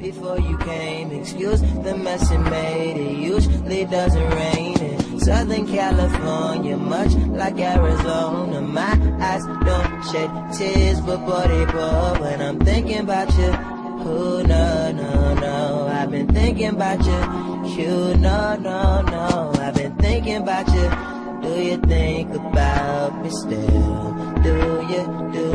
before you came. Excuse the mess it made. It usually doesn't rain in Southern California, much like Arizona. My eyes don't shed tears, but boy they pour when I'm thinking about you. Oh no, no, no, I've been thinking about you. You, no, no, no, I've been thinking about you. Do you think about me still? Do you